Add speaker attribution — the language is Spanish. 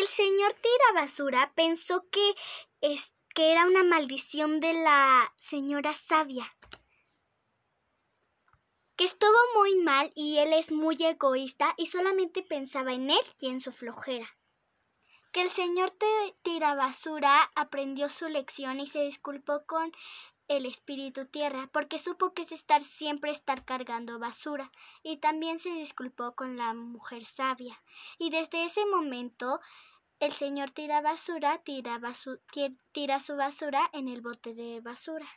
Speaker 1: señor Tirabasura pensó que era una maldición de la señora Sabia, que estuvo muy mal y él es muy egoísta y solamente pensaba en él y en su flojera. Que el señor Tirabasura aprendió su lección y se disculpó con el espíritu tierra, porque supo que es siempre estar cargando basura, y también se disculpó con la mujer sabia. Y desde ese momento el señor Tirabasura tira su basura en el bote de basura.